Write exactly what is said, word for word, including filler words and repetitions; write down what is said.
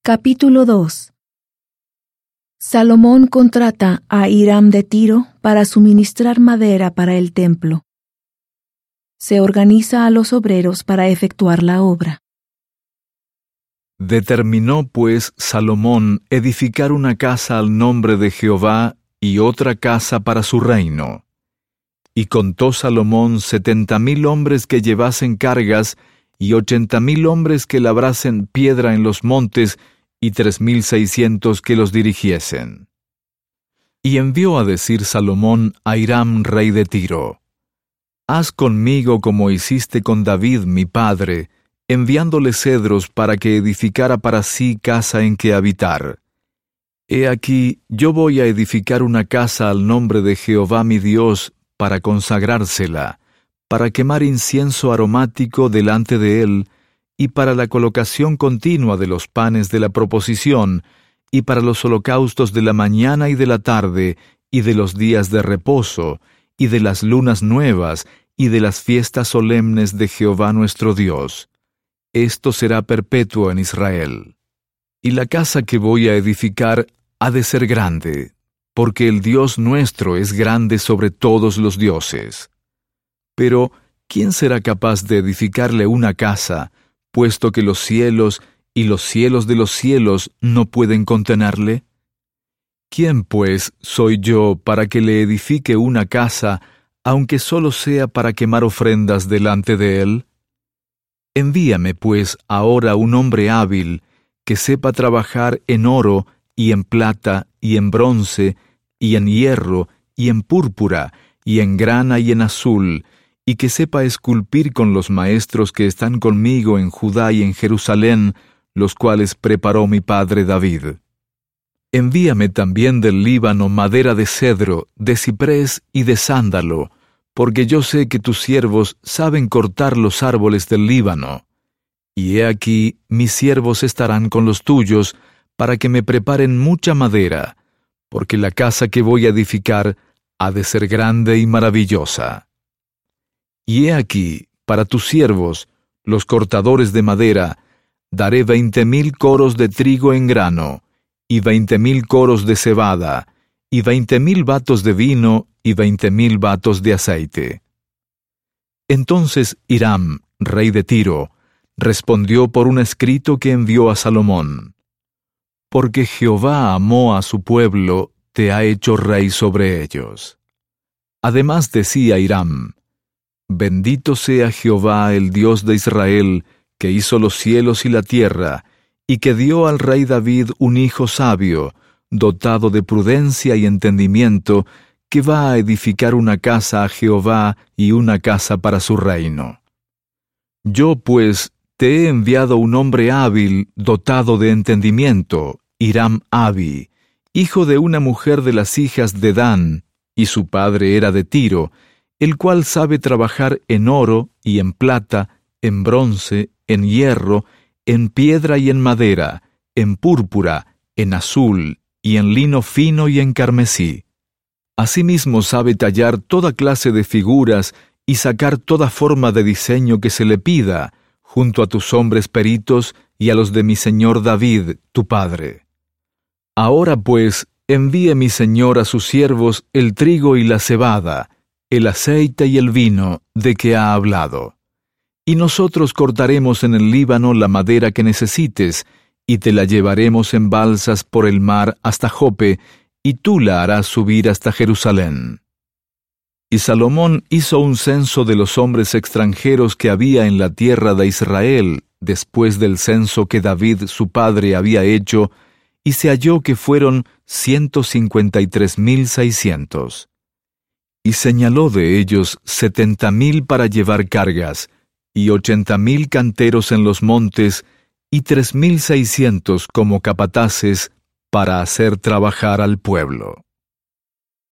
Capítulo dos. Salomón contrata a Hiram de Tiro para suministrar madera para el templo. Se organiza a los obreros para efectuar la obra. Determinó pues Salomón edificar una casa al nombre de Jehová y otra casa para su reino. Y contó Salomón setenta mil hombres que llevasen cargas y ochenta mil hombres que labrasen piedra en los montes y tres mil seiscientos que los dirigiesen. Y envió a decir Salomón a Hiram rey de Tiro: Haz conmigo como hiciste con David mi padre, enviándole cedros para que edificara para sí casa en que habitar. He aquí, yo voy a edificar una casa al nombre de Jehová mi Dios, para consagrársela, para quemar incienso aromático delante de él, y para la colocación continua de los panes de la proposición, y para los holocaustos de la mañana y de la tarde, y de los días de reposo, y de las lunas nuevas, y de las fiestas solemnes de Jehová nuestro Dios. Esto será perpetuo en Israel. Y la casa que voy a edificar ha de ser grande, porque el Dios nuestro es grande sobre todos los dioses. Pero, ¿quién será capaz de edificarle una casa, puesto que los cielos y los cielos de los cielos no pueden contenerle? ¿Quién, pues, soy yo para que le edifique una casa, aunque solo sea para quemar ofrendas delante de él? Envíame, pues, ahora un hombre hábil, que sepa trabajar en oro, y en plata, y en bronce, y en hierro, y en púrpura, y en grana, y en azul, y que sepa esculpir con los maestros que están conmigo en Judá y en Jerusalén, los cuales preparó mi padre David. Envíame también del Líbano madera de cedro, de ciprés y de sándalo, porque yo sé que tus siervos saben cortar los árboles del Líbano. Y he aquí, mis siervos estarán con los tuyos, para que me preparen mucha madera, porque la casa que voy a edificar ha de ser grande y maravillosa. Y he aquí, para tus siervos, los cortadores de madera, daré veinte mil coros de trigo en grano, y veinte mil coros de cebada, y veinte mil batos de vino, y veinte mil batos de aceite. Entonces Hiram, rey de Tiro, respondió por un escrito que envió a Salomón: Porque Jehová amó a su pueblo, te ha hecho rey sobre ellos. Además decía Hiram: Bendito sea Jehová, el Dios de Israel, que hizo los cielos y la tierra, y que dio al rey David un hijo sabio, dotado de prudencia y entendimiento, que va a edificar una casa a Jehová y una casa para su reino. Yo, pues, te he enviado un hombre hábil, dotado de entendimiento, Hiram Abi, hijo de una mujer de las hijas de Dan, y su padre era de Tiro, el cual sabe trabajar en oro y en plata, en bronce, en hierro, en piedra y en madera, en púrpura, en azul, y en lino fino y en carmesí. Asimismo sabe tallar toda clase de figuras y sacar toda forma de diseño que se le pida, junto a tus hombres peritos y a los de mi señor David, tu padre. Ahora pues, envíe mi señor a sus siervos el trigo y la cebada, el aceite y el vino, de que ha hablado. Y nosotros cortaremos en el Líbano la madera que necesites, y te la llevaremos en balsas por el mar hasta Jope, y tú la harás subir hasta Jerusalén. Y Salomón hizo un censo de los hombres extranjeros que había en la tierra de Israel, después del censo que David su padre había hecho, y se halló que fueron ciento cincuenta y tres mil seiscientos. Y señaló de ellos setenta mil para llevar cargas, y ochenta mil canteros en los montes, y tres mil seiscientos como capataces para hacer trabajar al pueblo.